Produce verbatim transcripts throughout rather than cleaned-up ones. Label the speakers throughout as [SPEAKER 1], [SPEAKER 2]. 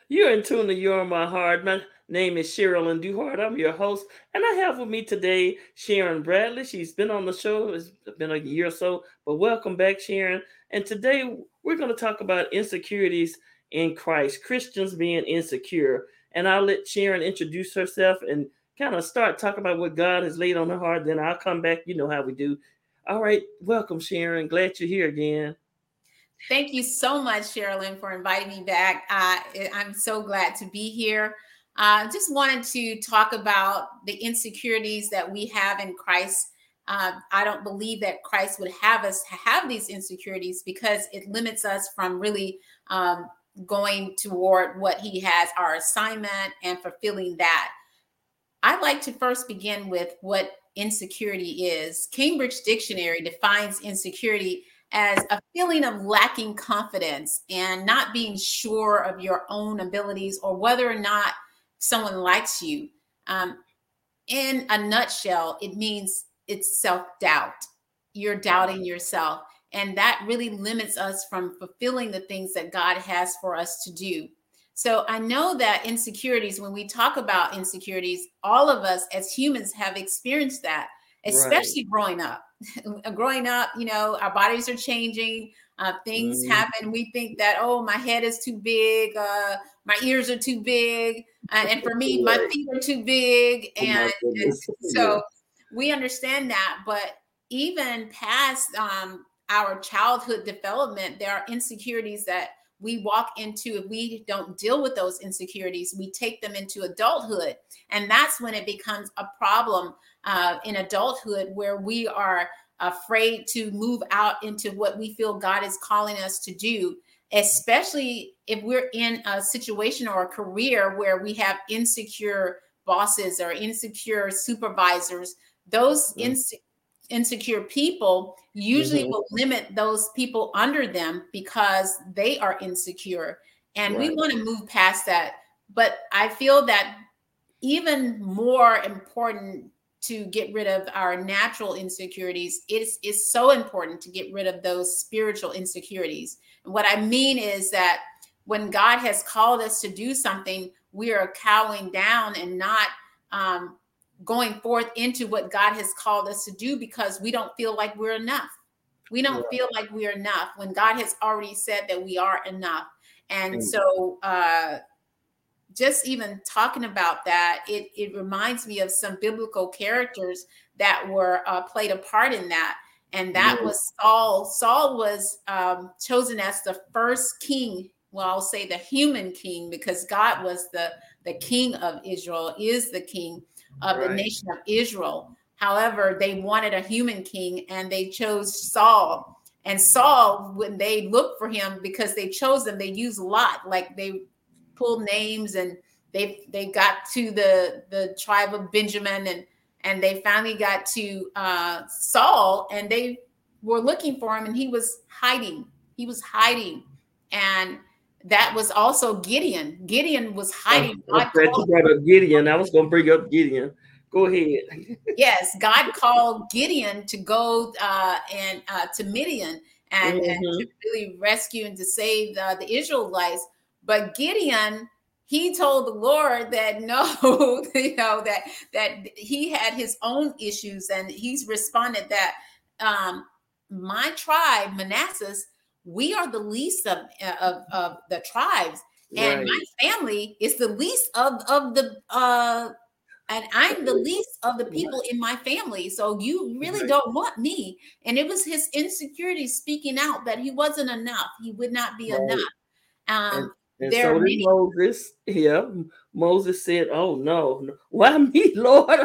[SPEAKER 1] You're in tune to You're in My Heart. My name is Sherilyn Duhart. I'm your host. And I have with me today Sharon Bradley. She's been on the show. It's been a year or so. But welcome back, Sharon. And today we're going to talk about insecurities in Christ, Christians being insecure. And I'll let Sharon introduce herself and kind of start talking about what God has laid on her heart. Then I'll come back. You know how we do. All right. Welcome, Sharon. Glad you're here again.
[SPEAKER 2] Thank you so much, Sherilyn, for inviting me back. Uh, I'm so glad to be here. I uh, just wanted to talk about the insecurities that we have in Christ. Uh, I don't believe that Christ would have us have these insecurities because it limits us from really um, going toward what he has, our assignment, and fulfilling that. I'd like to first begin with what insecurity is. Cambridge Dictionary defines insecurity as a feeling of lacking confidence and not being sure of your own abilities or whether or not someone likes you. Um, in a nutshell, it means it's self-doubt. You're doubting yourself. And that really limits us from fulfilling the things that God has for us to do. So I know that insecurities, when we talk about insecurities, all of us as humans have experienced that, especially right. growing up. growing up, you know, our bodies are changing. Uh, things mm. happen. We think that, oh, my head is too big. Uh, my ears are too big. Uh, and for me, my feet are too big. And, oh and so yeah. we understand that. But even past um, our childhood development, there are insecurities that we walk into. If we don't deal with those insecurities, we take them into adulthood. And that's when it becomes a problem uh, in adulthood, where we are afraid to move out into what we feel God is calling us to do, especially if we're in a situation or a career where we have insecure bosses or insecure supervisors. Those mm. insecure insecure people usually mm-hmm. will limit those people under them because they are insecure. And right. we want to move past that. But I feel that even more important to get rid of our natural insecurities, it's, it's so important to get rid of those spiritual insecurities. And what I mean is that when God has called us to do something, we are cowing down and not um, going forth into what God has called us to do because we don't feel like we're enough. We don't yeah. feel like we're enough when God has already said that we are enough. And mm. so uh, just even talking about that, it, it reminds me of some biblical characters that were uh, played a part in that. And that mm. was Saul. Saul was um, chosen as the first king. Well, I'll say the human king, because God was the, the king of Israel, is the king of right. the nation of Israel. However, they wanted a human king and they chose Saul. And Saul, when they looked for him, because they chose them, they used Lot, like they pulled names and they they got to the, the tribe of Benjamin and, and they finally got to uh, Saul and they were looking for him and he was hiding. He was hiding. And that was also Gideon. Gideon was hiding.
[SPEAKER 1] Oh, I'm glad you brought up Gideon. I was going to bring up Gideon. Go ahead.
[SPEAKER 2] Yes, God called Gideon to go uh, and uh, to Midian and, mm-hmm. and to really rescue and to save uh, the Israelites. But Gideon, he told the Lord that no, you know, that that he had his own issues, and he's responded that um, my tribe, Manasseh, we are the least of, of, of the tribes. And right. my family is the least of, of the, uh, and I'm the least of the people in my family. So you really right. don't want me. And it was his insecurity speaking out that he wasn't enough. He would not be right. enough. Um,
[SPEAKER 1] and and there so did Moses. Yeah. Moses said, oh, no, no. Why me, Lord?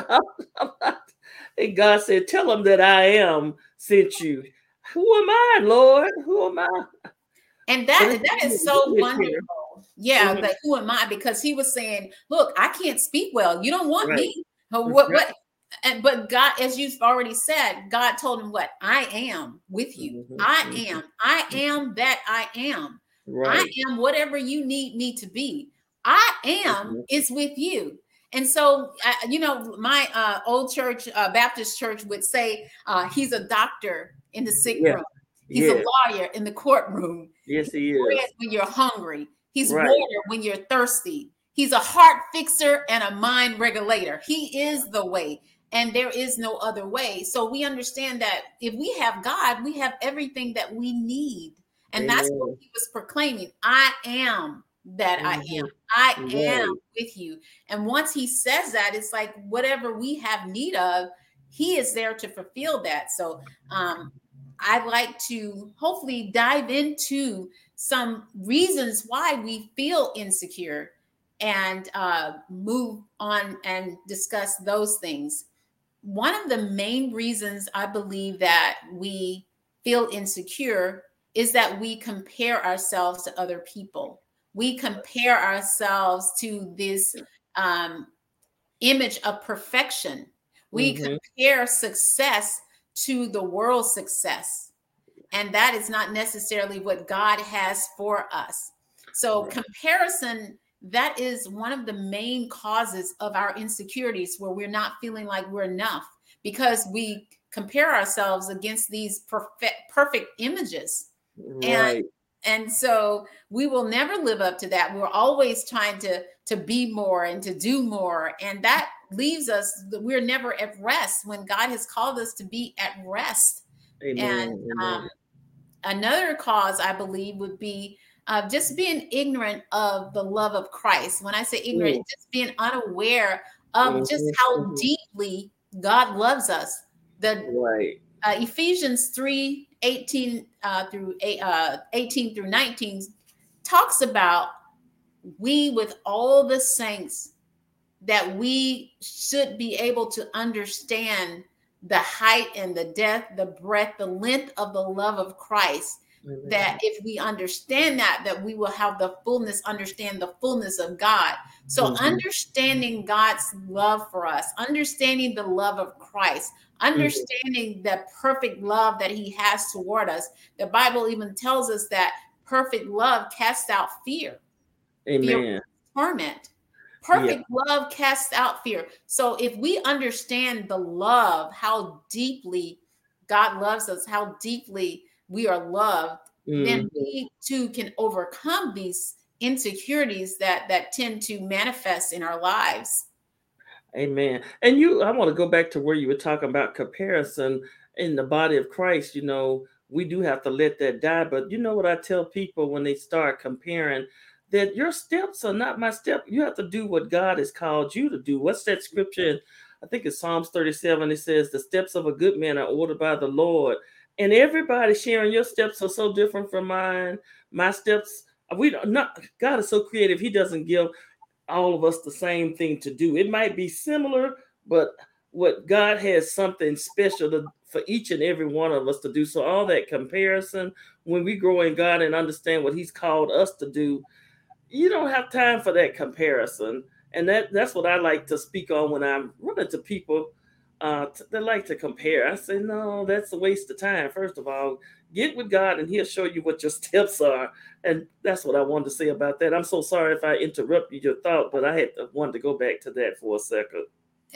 [SPEAKER 1] And God said, tell him that I am sent you. Who am I, Lord? Who am I?
[SPEAKER 2] And that and that is so wonderful. Yeah, mm-hmm. like who am I? Because he was saying, look, I can't speak well. You don't want right. me. What what and but God, as you've already said, God told him what? I am with you. Mm-hmm. I am. I am that I am. Right. I am whatever you need me to be. I am mm-hmm. is with you. And so, uh, you know, my uh, old church, uh, Baptist church would say uh, he's a doctor in the sick yeah. room. He's yeah. a lawyer in the courtroom.
[SPEAKER 1] Yes, he is.
[SPEAKER 2] When you're hungry, He's
[SPEAKER 1] Right.
[SPEAKER 2] water when you're thirsty. He's a heart fixer and a mind regulator. He is the way, and there is no other way. So we understand that if we have God, we have everything that we need. And that's what
[SPEAKER 1] Amen.
[SPEAKER 2] he was proclaiming. I am that I
[SPEAKER 1] Mhm.
[SPEAKER 2] am. I am
[SPEAKER 1] Right.
[SPEAKER 2] with you. And once he says that, it's like whatever we have need of, he is there to fulfill that. So um, I'd like to hopefully dive into some reasons why we feel insecure and uh, move on and discuss those things. One of the main reasons I believe that we feel insecure is that we compare ourselves to other people. We compare ourselves to this um, image of perfection. We
[SPEAKER 1] Mhm.
[SPEAKER 2] compare success to the world's success. And that is not necessarily what God has for us. So,
[SPEAKER 1] Right.
[SPEAKER 2] comparison, that is one of the main causes of our insecurities where we're not feeling like we're enough because we compare ourselves against these perfect perfect images. And
[SPEAKER 1] Right.
[SPEAKER 2] and so we will never live up to that. We're always trying to to be more and to do more, and that leaves us, we're never at rest when God has called us to be at rest. And
[SPEAKER 1] Amen.
[SPEAKER 2] um,
[SPEAKER 1] Amen.
[SPEAKER 2] another cause I believe would be uh, just being ignorant of the love of Christ. When I say ignorant,
[SPEAKER 1] Mm.
[SPEAKER 2] just being unaware of just
[SPEAKER 1] Mhm.
[SPEAKER 2] how
[SPEAKER 1] Mhm.
[SPEAKER 2] deeply God loves us. The
[SPEAKER 1] Right.
[SPEAKER 2] uh, Ephesians three eighteen uh, through eight, uh, eighteen through nineteen talks about we with all the saints, that we should be able to understand the height and the depth, the breadth, the length of the love of Christ. That
[SPEAKER 1] Amen.
[SPEAKER 2] if we understand that, that we will have the fullness, understand the fullness of God. So
[SPEAKER 1] Mhm.
[SPEAKER 2] understanding God's love for us, understanding the love of Christ,
[SPEAKER 1] Mhm.
[SPEAKER 2] understanding the perfect love that he has toward us. The Bible even tells us that perfect love casts out fear. Fear,
[SPEAKER 1] Amen.
[SPEAKER 2] torment.
[SPEAKER 1] Yeah.
[SPEAKER 2] Perfect love casts out fear. So if we understand the love, how deeply God loves us, how deeply we are loved, then
[SPEAKER 1] Mhm.
[SPEAKER 2] we too can overcome these insecurities that that tend to manifest in our lives.
[SPEAKER 1] Amen. And you, I want to go back to where you were talking about comparison in the body of Christ. You know, we do have to let that die. But you know what I tell people when they start comparing, that your steps are not my step. You have to do what God has called you to do. What's that scripture? In, I think it's Psalms thirty-seven. It says, the steps of a good man are ordered by the Lord. And everybody sharing, your steps are so different from mine. My steps, we don't not, God is so creative. He doesn't give all of us the same thing to do. It might be similar, but what God has something special to, for each and every one of us to do. So all that comparison, when we grow in God and understand what He's called us to do, you don't have time for that comparison. And that that's what I like to speak on when I'm running to people uh, t- that like to compare. I say, no, that's a waste of time. First of all, get with God and He'll show you what your steps are. And that's what I wanted to say about that. I'm so sorry if I interrupted your thought, but I had to, wanted to go back to that for a second.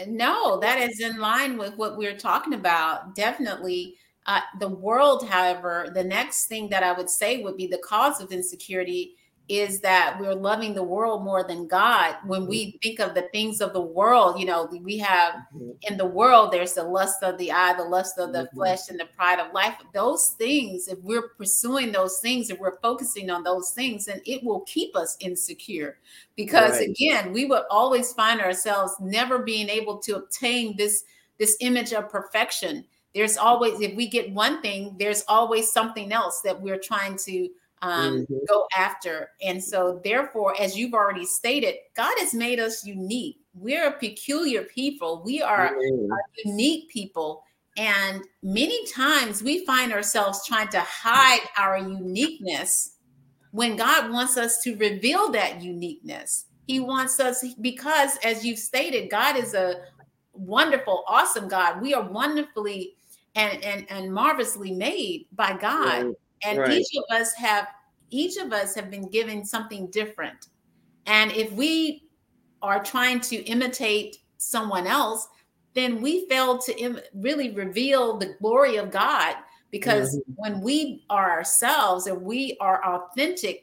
[SPEAKER 2] No, that is in line with what we're talking about. Definitely. Uh, the world, however, the next thing that I would say would be the cause of insecurity is that we're loving the world more than God. When we think of the things of the world, you know, we have
[SPEAKER 1] Mhm,
[SPEAKER 2] in the world, there's the lust of the eye, the lust of the
[SPEAKER 1] mhm.
[SPEAKER 2] flesh, and the pride of life. Those things, if we're pursuing those things, if we're focusing on those things, then it will keep us insecure because
[SPEAKER 1] Right.
[SPEAKER 2] again we would always find ourselves never being able to obtain this this image of perfection. There's always, if we get one thing, there's always something else that we're trying to um,
[SPEAKER 1] Mhm.
[SPEAKER 2] go after. And so therefore, as you've already stated, God has made us unique. We're a peculiar people. We are
[SPEAKER 1] Amen.
[SPEAKER 2] a unique people. And many times we find ourselves trying to hide our uniqueness when God wants us to reveal that uniqueness. He wants us, because as you've stated, God is a wonderful, awesome God. We are wonderfully and, and, and marvelously made by God.
[SPEAKER 1] Right.
[SPEAKER 2] And
[SPEAKER 1] Right.
[SPEAKER 2] each of us have each of us have been given something different. And if we are trying to imitate someone else, then we fail to Im- really reveal the glory of God. Because
[SPEAKER 1] Mhm.
[SPEAKER 2] when we are ourselves and we are authentic,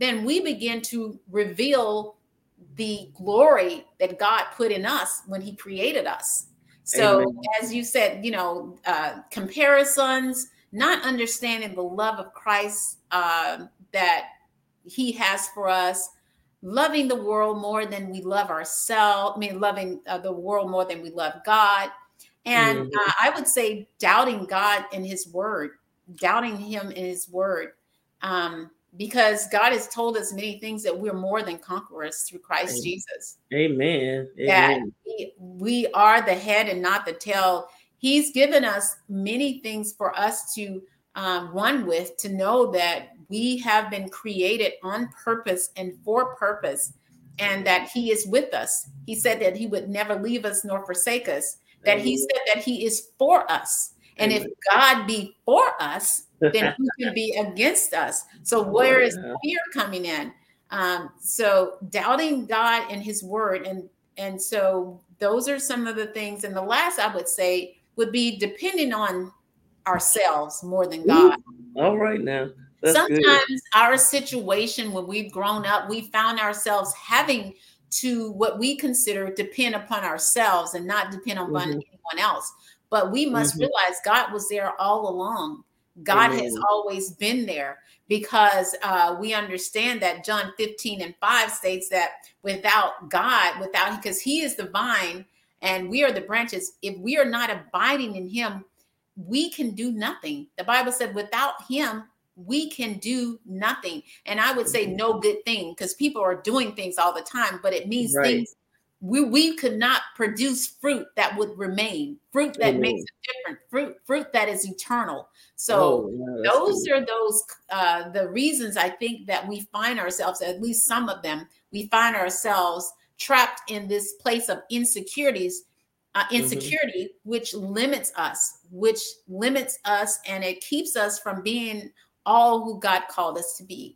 [SPEAKER 2] then we begin to reveal the glory that God put in us when he created us. So
[SPEAKER 1] Amen.
[SPEAKER 2] as you said, you know, uh, comparisons, not understanding the love of Christ uh, that he has for us, loving the world more than we love ourselves, I mean, loving uh, the world more than we love God. And
[SPEAKER 1] Mhm.
[SPEAKER 2] uh, I would say doubting God and his word, doubting him in his word. Um, because God has told us many things that we're more than conquerors through Christ Jesus.
[SPEAKER 1] Amen.
[SPEAKER 2] That
[SPEAKER 1] Amen.
[SPEAKER 2] we, we are the head and not the tail. He's given us many things for us to um, run with, to know that we have been created on purpose and for purpose, and that he is with us. He said that he would never leave us nor forsake us, that he
[SPEAKER 1] Amen.
[SPEAKER 2] said that he is for us. And if
[SPEAKER 1] Amen.
[SPEAKER 2] God be for us, then who can be against us? So where is
[SPEAKER 1] Wow.
[SPEAKER 2] fear coming in? Um, so doubting God and his word. And, and so those are some of the things. And the last I would say would be depending on ourselves more than God.
[SPEAKER 1] Ooh, all right now. That's good.
[SPEAKER 2] Sometimes our situation when we've grown up, we found ourselves having to what we consider depend upon ourselves and not depend upon
[SPEAKER 1] Mhm.
[SPEAKER 2] anyone else. But we must
[SPEAKER 1] Mhm.
[SPEAKER 2] realize God was there all along. God has
[SPEAKER 1] Amen.
[SPEAKER 2] always been there, because uh, we understand that John fifteen and five states that without God, without, because he is the vine and we are the branches, if we are not abiding in him, we can do nothing. The Bible said without him, we can do nothing. And I would say no good thing, because people are doing things all the time, but it means
[SPEAKER 1] Right.
[SPEAKER 2] things we, we could not produce fruit that would remain, fruit that makes
[SPEAKER 1] Amen.
[SPEAKER 2] a difference, fruit, fruit that is eternal. So
[SPEAKER 1] Oh, wow, that's
[SPEAKER 2] those
[SPEAKER 1] good.
[SPEAKER 2] are those uh, the reasons I think that we find ourselves, at least some of them, we find ourselves trapped in this place of insecurities, uh,
[SPEAKER 1] Mhm.
[SPEAKER 2] insecurity, which limits us, which limits us, and it keeps us from being all who God called us to be.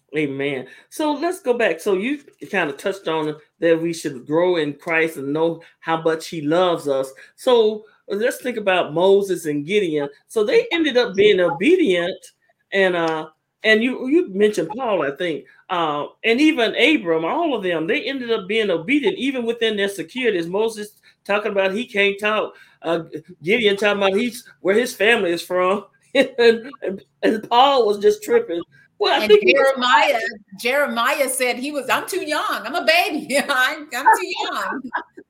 [SPEAKER 1] Amen. So let's go back. So you kind of touched on that we should grow in Christ and know how much he loves us. So let's think about Moses and Gideon. So they ended up being obedient, and uh and you you mentioned Paul, I think, uh, and even Abram, all of them, they ended up being obedient even within their securities. Moses talking about he can't talk, uh, Gideon talking about he's where his family is from, and, and, and Paul was just tripping. Well, I
[SPEAKER 2] And
[SPEAKER 1] think he was
[SPEAKER 2] Jeremiah, Jeremiah said he was, I'm too young. I'm a baby. I'm, I'm too young.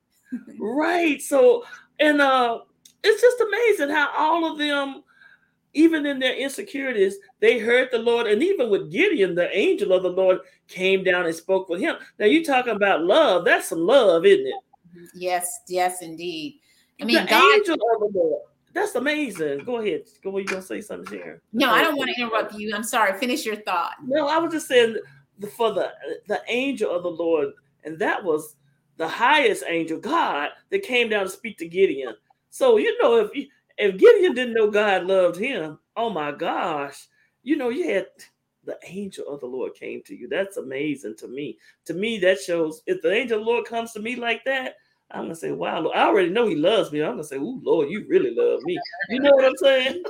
[SPEAKER 1] right. So, and uh, it's just amazing how all of them, even in their insecurities, they heard the Lord. And even with Gideon, the angel of the Lord came down and spoke with him. Now, you talking about love. That's some love, isn't it?
[SPEAKER 2] Yes, yes, indeed. I
[SPEAKER 1] The
[SPEAKER 2] mean, God,
[SPEAKER 1] angel of the Lord. That's amazing. Go ahead. Go. You gonna say something, Sharon?
[SPEAKER 2] no, I
[SPEAKER 1] Oh,
[SPEAKER 2] don't want to interrupt you. I'm sorry. Finish your thought.
[SPEAKER 1] no, I was just saying the, for the the angel of the Lord, and that was the highest angel, God, that came down to speak to Gideon. So you know, if you, if Gideon didn't know God loved him, oh my gosh, you know, you had the angel of the Lord came to you. That's amazing to me. To me, that shows if the angel of the Lord comes to me like that, I'm gonna say, wow, Lord, I already know he loves me. I'm gonna say, ooh, Lord, you really love me. You know what I'm saying?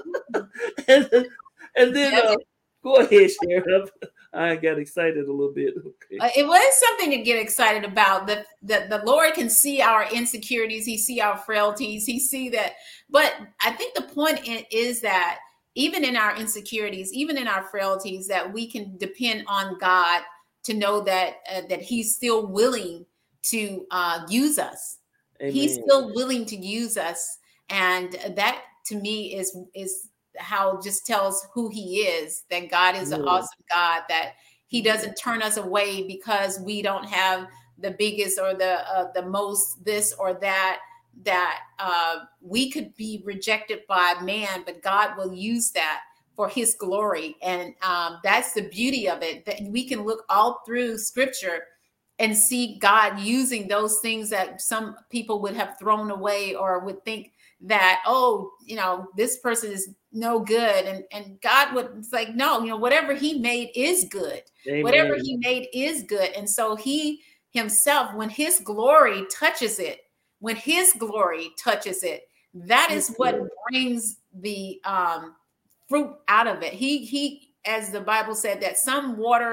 [SPEAKER 1] and, and then
[SPEAKER 2] Yes,
[SPEAKER 1] uh, go ahead, Sharon. I got excited a little bit. Okay.
[SPEAKER 2] uh, it was something to get excited about. That the, the Lord can see our insecurities. He see our frailties. He see that. But I think the point in, is that even in our insecurities, even in our frailties, that we can depend on God to know that uh, that He's still willing to uh, use us. He's
[SPEAKER 1] Amen.
[SPEAKER 2] still willing to use us, and that to me is is how just tells who He is. That God is an
[SPEAKER 1] Yeah.
[SPEAKER 2] awesome God. That He doesn't turn us away because we don't have the biggest or the uh, the most this or that. That uh, we could be rejected by man, but God will use that for His glory, and um, that's the beauty of it. That we can look all through Scripture and see God using those things that some people would have thrown away or would think that, oh, you know, this person is no good. And, and God would, it's like, no, you know, whatever he made is good. Whatever
[SPEAKER 1] Amen.
[SPEAKER 2] he made is good. And so he himself, when his glory touches it, when his glory touches it, that
[SPEAKER 1] Yes,
[SPEAKER 2] is what
[SPEAKER 1] Lord.
[SPEAKER 2] brings the um, fruit out of it. He, he, as the Bible said, that some water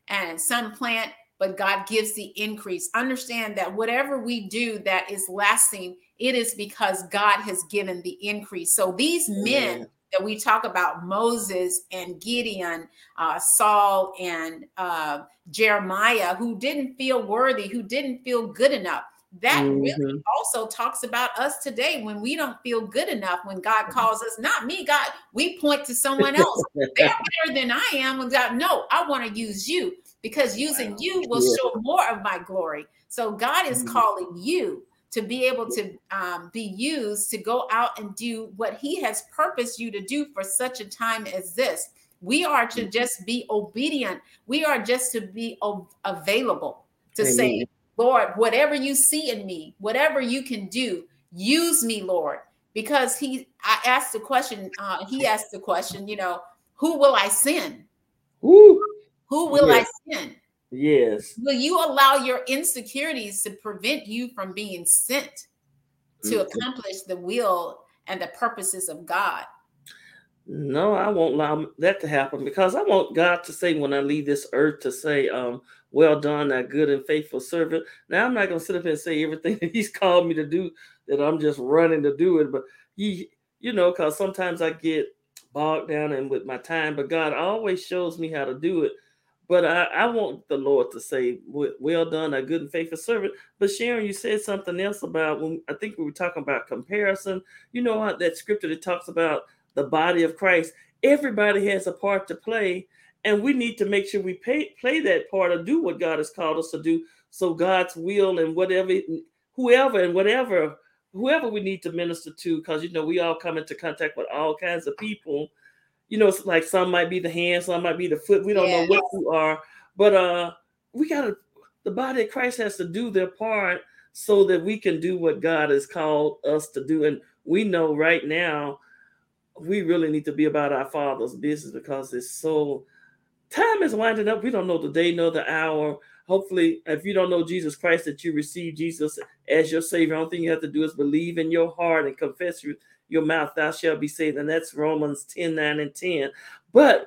[SPEAKER 2] and some plant, but God gives the increase. Understand that whatever we do that is lasting, it is because God has given the increase. So these men
[SPEAKER 1] Amen.
[SPEAKER 2] that we talk about, Moses and Gideon, uh, Saul and uh, Jeremiah, who didn't feel worthy, who didn't feel good enough. That really
[SPEAKER 1] Mm-hmm.
[SPEAKER 2] also talks about us today when we don't feel good enough, when God calls us, not me, God, we point to someone else. They're better than I am. When God, no, I want to use you, because using
[SPEAKER 1] Wow.
[SPEAKER 2] you will
[SPEAKER 1] Yeah.
[SPEAKER 2] show more of my glory. So God is
[SPEAKER 1] Mhm.
[SPEAKER 2] calling you to be able to um, be used to go out and do what he has purposed you to do for such a time as this. We are to just be obedient. We are just to be o- available to
[SPEAKER 1] Amen.
[SPEAKER 2] say, Lord, whatever you see in me, whatever you can do, use me, Lord. Because he, I asked the question, uh, he asked the question, you know, who will I send?
[SPEAKER 1] Woo.
[SPEAKER 2] Who will
[SPEAKER 1] Yes.
[SPEAKER 2] I send?
[SPEAKER 1] Yes.
[SPEAKER 2] Will you allow your insecurities to prevent you from being sent to
[SPEAKER 1] Mm-hmm.
[SPEAKER 2] accomplish the will and the purposes of God?
[SPEAKER 1] No, I won't allow that to happen, because I want God to say when I leave this earth to say, um, well done, that good and faithful servant. Now I'm not gonna sit up here and say everything that he's called me to do, that I'm just running to do it. But he, you know, because sometimes I get bogged down and with my time, but God always shows me how to do it. But I, I want the Lord to say, "Well well done, a good and faithful servant." But Sharon, you said something else about, when I think we were talking about comparison. You know how that scripture that talks about the body of Christ. Everybody has a part to play, and we need to make sure we pay, play that part or do what God has called us to do. So God's will and whatever, whoever and whatever, whoever we need to minister to, because you know we all come into contact with all kinds of people. You know, it's like some might be the hand, some might be the foot. We don't know
[SPEAKER 2] Yeah.
[SPEAKER 1] what you are, but uh, we gotta. The body of Christ has to do their part so that we can do what God has called us to do. And we know right now we really need to be about our Father's business, because it's so, time is winding up. We don't know the day nor the hour. Hopefully, if you don't know Jesus Christ, that you receive Jesus as your Savior. The only thing you have to do is believe in your heart and confess with your mouth, thou shalt be saved. And that's Romans ten, nine, and ten. But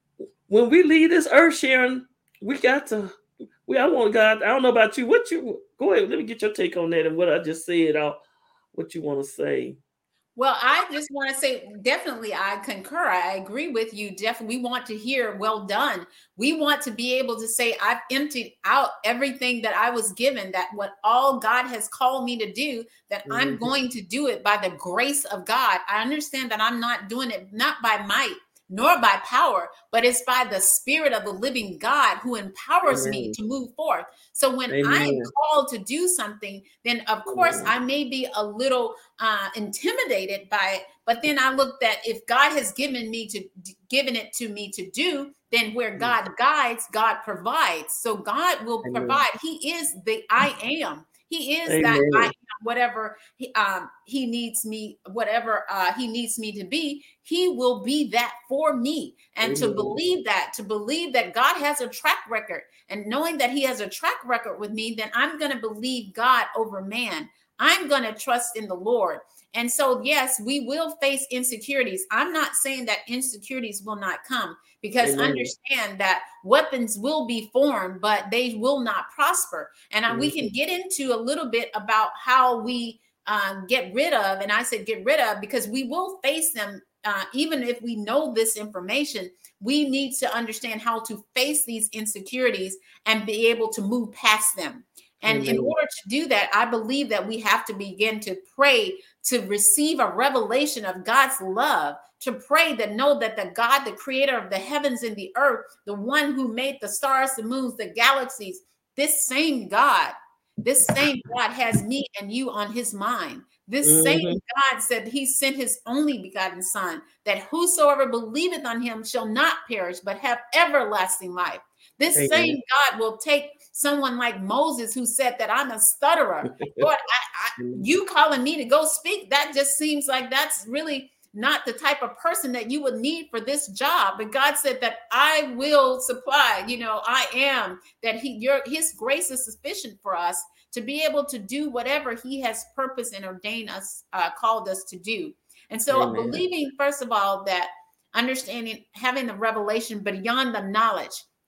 [SPEAKER 1] when we leave this earth, Sharon, we got to, we, I want God, I don't know about you. What you, go ahead, let me get your take on that and what I just said, uh, what you want to say.
[SPEAKER 2] Well, I just want to say, definitely, I concur. I agree with you. Definitely, we want to hear, well done. We want to be able to say, I've emptied out everything that I was given, that what all God has called me to do, that I'm
[SPEAKER 1] Mhm.
[SPEAKER 2] going to do it by the grace of God. I understand that I'm not doing it not by might nor by power, but it's by the Spirit of the living God who empowers me
[SPEAKER 1] Amen.
[SPEAKER 2] to move forth. So when I am
[SPEAKER 1] Amen.
[SPEAKER 2] called to do something, then of course
[SPEAKER 1] Amen.
[SPEAKER 2] I may be a little uh, intimidated by it. But then I looked at, if God has given me to given it to me to do, then where God guides, God provides. So God will
[SPEAKER 1] Amen.
[SPEAKER 2] provide. He is the I am. He is that I am,
[SPEAKER 1] Amen.
[SPEAKER 2] whatever he, um, he needs me, whatever uh, he needs me to be, he will be that for me. And to
[SPEAKER 1] Amen.
[SPEAKER 2] believe that, to believe that God has a track record, and knowing that he has a track record with me, then I'm going to believe God over man. I'm going to trust in the Lord. And so, yes, we will face insecurities. I'm not saying that insecurities will not come, because
[SPEAKER 1] Amen.
[SPEAKER 2] understand that weapons will be formed, but they will not prosper. And uh, we
[SPEAKER 1] Mhm.
[SPEAKER 2] can get into a little bit about how we uh, get rid of, and I said get rid of, because we will face them. Uh, even if we know this information, we need to understand how to face these insecurities and be able to move past them. And in
[SPEAKER 1] Amen.
[SPEAKER 2] order to do that, I believe that we have to begin to pray to receive a revelation of God's love, to pray that know that the God, the creator of the heavens and the earth, the one who made the stars, the moons, the galaxies, this same God, this same God has me and you on his mind. This same
[SPEAKER 1] Mhm.
[SPEAKER 2] God said he sent his only begotten son, that whosoever believeth on him shall not perish, but have everlasting life. This
[SPEAKER 1] Amen.
[SPEAKER 2] same God will take someone like Moses, who said that I'm a stutterer. Lord, I, I, you calling me to go speak, that just seems like that's really not the type of person that you would need for this job. But God said that I will supply, you know, I am, that he your his grace is sufficient for us to be able to do whatever he has purposed and ordained us, uh, called us to do. And so
[SPEAKER 1] Amen.
[SPEAKER 2] believing, first of all, that understanding, having the revelation beyond the knowledge.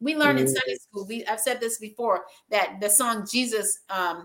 [SPEAKER 2] We learn in
[SPEAKER 1] Mm-hmm.
[SPEAKER 2] Sunday school. We I've said this before, that the song Jesus, um,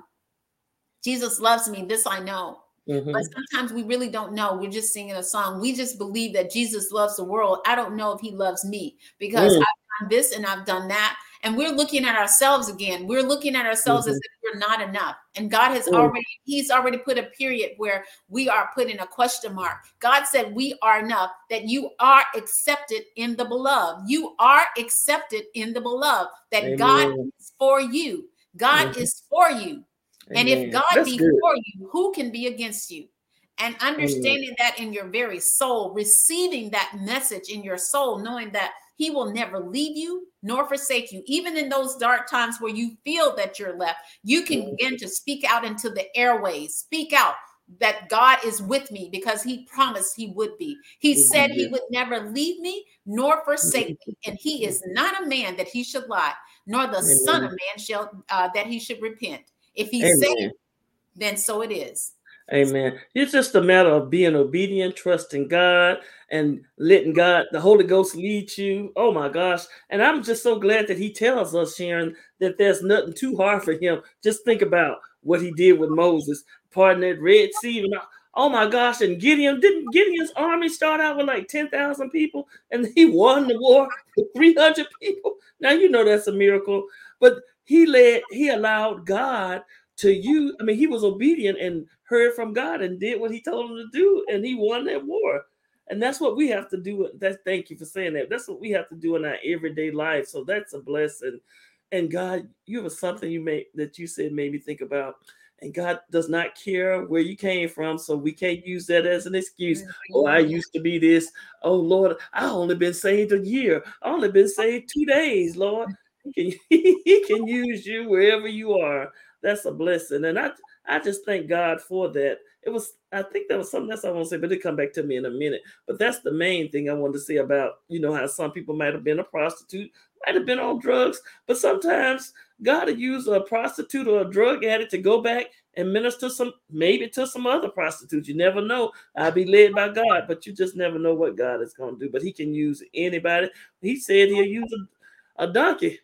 [SPEAKER 2] Jesus loves me, this I know.
[SPEAKER 1] Mm-hmm.
[SPEAKER 2] But sometimes we really don't know. We're just singing a song. We just believe that Jesus loves the world. I don't know if he loves me, because
[SPEAKER 1] Mm.
[SPEAKER 2] I've done this and I've done that. And we're looking at ourselves again. We're looking at ourselves
[SPEAKER 1] Mm-hmm.
[SPEAKER 2] as if we're not enough. And God has
[SPEAKER 1] Mm.
[SPEAKER 2] already, he's already put a period where we are put in a question mark. God said we are enough, that you are accepted in the beloved. You are accepted in the beloved, that
[SPEAKER 1] Amen.
[SPEAKER 2] God is for you. God
[SPEAKER 1] Mm-hmm.
[SPEAKER 2] is for you. And
[SPEAKER 1] Amen.
[SPEAKER 2] if God
[SPEAKER 1] That's
[SPEAKER 2] be
[SPEAKER 1] good.
[SPEAKER 2] for you, who can be against you? And understanding that in your very soul, receiving that message in your soul, knowing that he will never leave you nor forsake you. Even in those dark times where you feel that you're left, you can
[SPEAKER 1] Mm-hmm.
[SPEAKER 2] begin to speak out into the airways. Speak out that God is with me, because he promised he would be. He
[SPEAKER 1] Would
[SPEAKER 2] said
[SPEAKER 1] be
[SPEAKER 2] he
[SPEAKER 1] there.
[SPEAKER 2] would never leave me nor forsake me. And he is not a man that he should lie, nor the
[SPEAKER 1] Amen.
[SPEAKER 2] son of man shall uh, that he should repent. If he
[SPEAKER 1] Amen.
[SPEAKER 2] said, then so it is.
[SPEAKER 1] Amen. It's just a matter of being obedient, trusting God, and letting God, the Holy Ghost, lead you. Oh my gosh. And I'm just so glad that he tells us, Sharon, that there's nothing too hard for him. Just think about what he did with Moses, parting that Red Sea. And, oh my gosh. And Gideon, didn't Gideon's army start out with like ten thousand people, and he won the war with three hundred people? Now, you know, that's a miracle. But he led, he allowed God to you. I mean, he was obedient and heard from God and did what he told him to do, and he won that war. And that's what we have to do. That's, thank you for saying that. That's what we have to do in our everyday life. So that's a blessing. And God, you have something you made that you said made me think about. And God does not care where you came from, so we can't use that as an excuse.
[SPEAKER 2] Mm-hmm.
[SPEAKER 1] Oh, I used to be this. Oh Lord, I only been saved a year. I only been saved two days. Lord, he can he can use you wherever you are. That's a blessing, and I I just thank God for that. It was, I think that was something else I want to say, but it'll come back to me in a minute. But that's the main thing I wanted to say about, you know, how some people might have been a prostitute, might have been on drugs, but sometimes God will use a prostitute or a drug addict to go back and minister some, maybe to some other prostitutes. You never know. I'll be led by God, but you just never know what God is going to do. But he can use anybody. He said he'll use a, a donkey.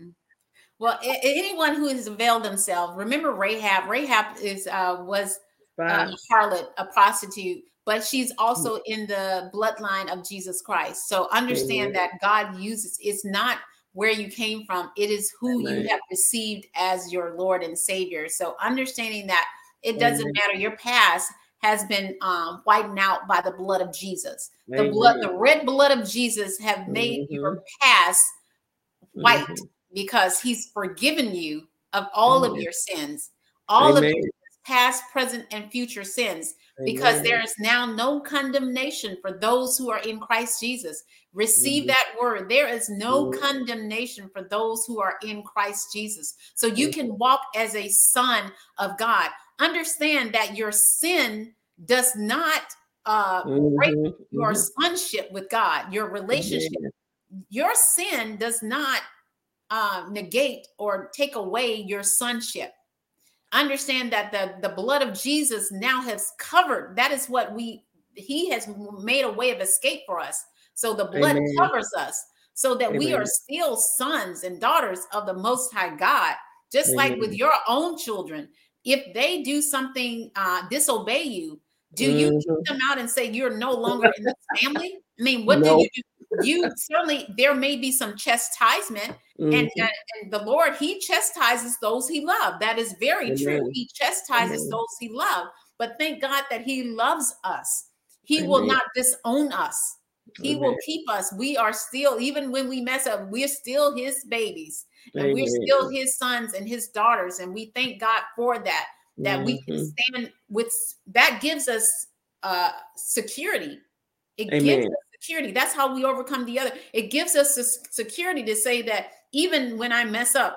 [SPEAKER 2] Well, anyone who has availed themselves. Remember Rahab. Rahab is uh, was uh, a harlot, a prostitute, but she's also in the bloodline of Jesus Christ. So understand
[SPEAKER 1] Amen.
[SPEAKER 2] that God uses. It's not where you came from. It is who
[SPEAKER 1] Amen.
[SPEAKER 2] you have received as your Lord and Savior. So understanding that it doesn't
[SPEAKER 1] Amen.
[SPEAKER 2] matter. Your past has been um, whitened out by the blood of Jesus. The
[SPEAKER 1] Amen.
[SPEAKER 2] blood, the red blood of Jesus, have made
[SPEAKER 1] Mm-hmm.
[SPEAKER 2] your past white.
[SPEAKER 1] Mm-hmm.
[SPEAKER 2] Because he's forgiven you of all
[SPEAKER 1] Amen.
[SPEAKER 2] of your sins, all
[SPEAKER 1] Amen.
[SPEAKER 2] of your past, present, and future sins, because
[SPEAKER 1] Amen.
[SPEAKER 2] there is now no condemnation for those who are in Christ Jesus. Receive
[SPEAKER 1] Mm-hmm.
[SPEAKER 2] that word. There is no
[SPEAKER 1] Mm-hmm.
[SPEAKER 2] condemnation for those who are in Christ Jesus. So you
[SPEAKER 1] Mm-hmm.
[SPEAKER 2] can walk as a son of God. Understand that your sin does not uh, break
[SPEAKER 1] Mm-hmm.
[SPEAKER 2] your
[SPEAKER 1] Mm-hmm.
[SPEAKER 2] sonship with God, your relationship.
[SPEAKER 1] Amen.
[SPEAKER 2] Your sin does not Uh, negate or take away your sonship. Understand that the, the blood of Jesus now has covered. That is what we, he has made a way of escape for us. So the blood
[SPEAKER 1] Amen.
[SPEAKER 2] covers us so that
[SPEAKER 1] Amen.
[SPEAKER 2] we are still sons and daughters of the Most High God. Just
[SPEAKER 1] Amen.
[SPEAKER 2] like with your own children, if they do something, uh, disobey you, do you
[SPEAKER 1] Mm-hmm.
[SPEAKER 2] kick them out and say you're no longer in this family? I mean, what
[SPEAKER 1] No.
[SPEAKER 2] do you do? You certainly, there may be some chastisement,
[SPEAKER 1] Mm-hmm.
[SPEAKER 2] and, and, and the Lord, he chastises those he loves. That is very
[SPEAKER 1] Amen.
[SPEAKER 2] true. He chastises
[SPEAKER 1] Amen.
[SPEAKER 2] those he loves. But thank God that he loves us. He
[SPEAKER 1] Amen.
[SPEAKER 2] will not disown us. He
[SPEAKER 1] Amen.
[SPEAKER 2] will keep us. We are still, even when we mess up, we're still his babies, and
[SPEAKER 1] Amen.
[SPEAKER 2] we're still his sons and his daughters. And we thank God for that, that
[SPEAKER 1] Mm-hmm.
[SPEAKER 2] we can stand with, that gives us uh, security. It
[SPEAKER 1] Amen.
[SPEAKER 2] gives us security. That's how we overcome the other. It gives us the security to say that even when I mess up,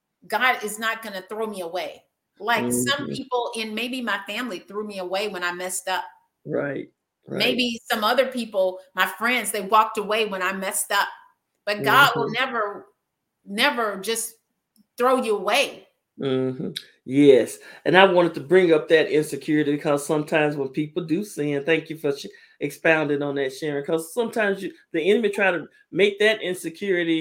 [SPEAKER 2] God is not going to throw me away. Like
[SPEAKER 1] Mm-hmm.
[SPEAKER 2] some people in maybe my family threw me away when I messed up.
[SPEAKER 1] Right. Right.
[SPEAKER 2] Maybe some other people, my friends, they walked away when I messed up. But God
[SPEAKER 1] Mm-hmm.
[SPEAKER 2] will never, never just throw you away.
[SPEAKER 1] Mm-hmm. Yes. And I wanted to bring up that insecurity because sometimes when people do sin, thank you for sh- expounding on that, Sharon, because sometimes you, the enemy try to make that insecurity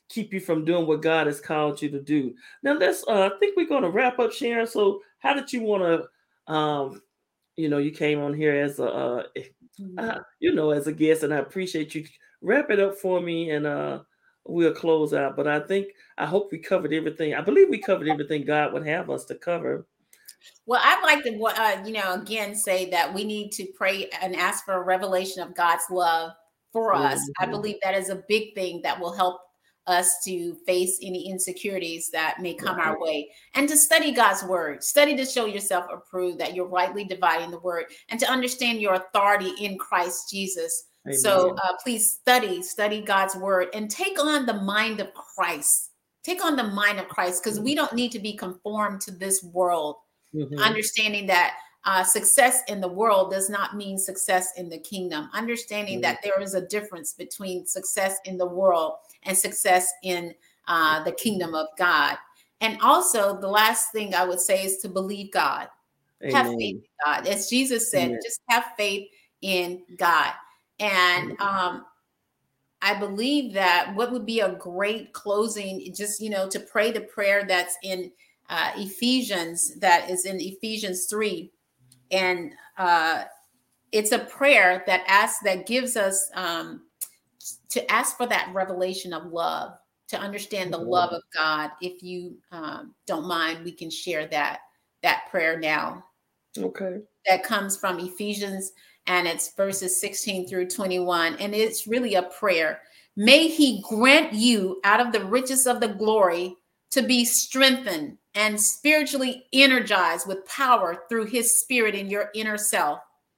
[SPEAKER 1] keep you from doing what God has called you to do. Now let's uh I think we're gonna wrap up, Sharon. So how did you want to um you know, you came on here as a uh, uh you know, as a guest, and I appreciate you. Wrap it up for me, and uh we'll close out. But I think I hope we covered everything. I believe we covered everything God would have us to cover.
[SPEAKER 2] Well, I'd like to, uh, you know, again say that we need to pray and ask for a revelation of God's love for us.
[SPEAKER 1] Mm-hmm.
[SPEAKER 2] I believe that is a big thing that will help us to face any insecurities that may come
[SPEAKER 1] Right.
[SPEAKER 2] our way, and to study God's word. Study to show yourself approved, that you're rightly dividing the word, and to understand your authority in Christ Jesus.
[SPEAKER 1] Amen.
[SPEAKER 2] So uh, please study, study God's word, and take on the mind of Christ. Take on the mind of Christ, because we don't need to be conformed to this world. Mm-hmm. Understanding that uh, success in the world does not mean success in the kingdom. Understanding mm-hmm. that there is a difference between success in the world and success in uh, the kingdom of God. And also, the last thing I would say is to believe God. Amen. Have faith in God. As Jesus said, Amen. Just have faith in God. And um, I believe that what would be a great closing, just, you know, to pray the prayer that's in uh, Ephesians, that is in Ephesians three. And uh, it's a prayer that asks, that gives us um, to ask for that revelation of love, to understand the love of God. If you um, don't mind, we can share that, that prayer now.
[SPEAKER 1] Okay.
[SPEAKER 2] That comes from Ephesians, and it's verses sixteen through twenty-one. And it's really a prayer. May he grant you out of the riches of the glory to be strengthened and spiritually energized with power through his spirit in your inner self,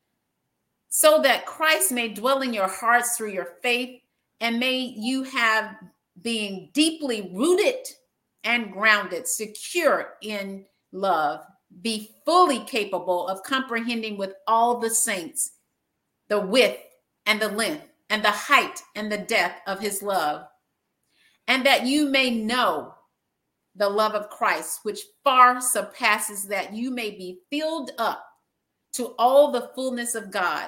[SPEAKER 2] so that Christ may dwell in your hearts through your faith, and may you have, being deeply rooted and grounded, secure in love, be fully capable of comprehending with all the saints the width and the length and the height and the depth of his love, and that you may know the love of Christ, which far surpasses, that you may be filled up to all the fullness of God,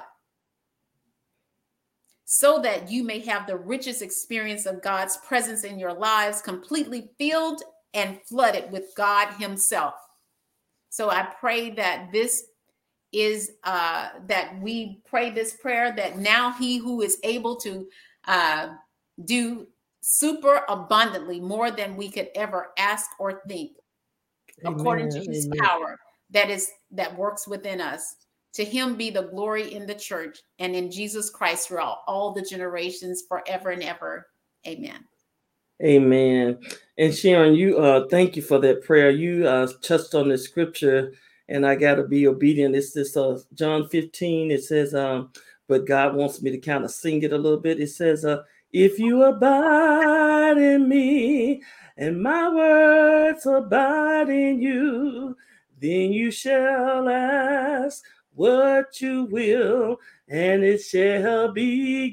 [SPEAKER 2] so that you may have the richest experience of God's presence in your lives, completely filled and flooded with God himself. So I pray that this is, uh, that we pray this prayer, that now he who is able to uh, do super abundantly, more than we could ever ask or think, Amen. According to his Amen. Power that is, that works within us. To him be the glory in the church and in Jesus Christ throughout all the generations, forever and ever. Amen.
[SPEAKER 1] Amen. And Sharon, you uh thank you for that prayer. You uh touched on the scripture, and I gotta be obedient. It's this uh John fifteen. It says, um, but God wants me to kind of sing it a little bit. It says, uh, if you abide in me and my words abide in you, then you shall ask what you will, and it shall be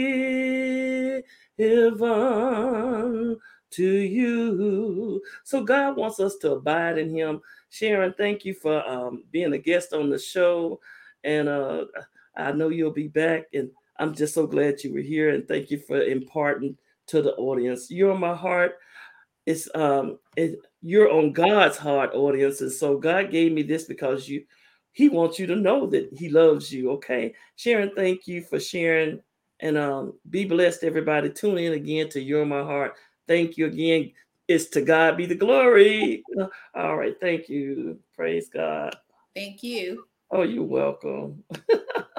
[SPEAKER 1] given to you. So God wants us to abide in him. Sharon, thank you for um, being a guest on the show. And uh, I know you'll be back. And I'm just so glad you were here. And thank you for imparting to the audience. You're my heart. It's um, it, you're on God's heart, audience. And so God gave me this because you, he wants you to know that he loves you. Okay. Sharon, thank you for sharing. And um, be blessed, everybody. Tune in again to You're My Heart. Thank you again. It's to God be the glory. All right. Thank you. Praise God.
[SPEAKER 2] Thank you.
[SPEAKER 1] Oh, you're welcome.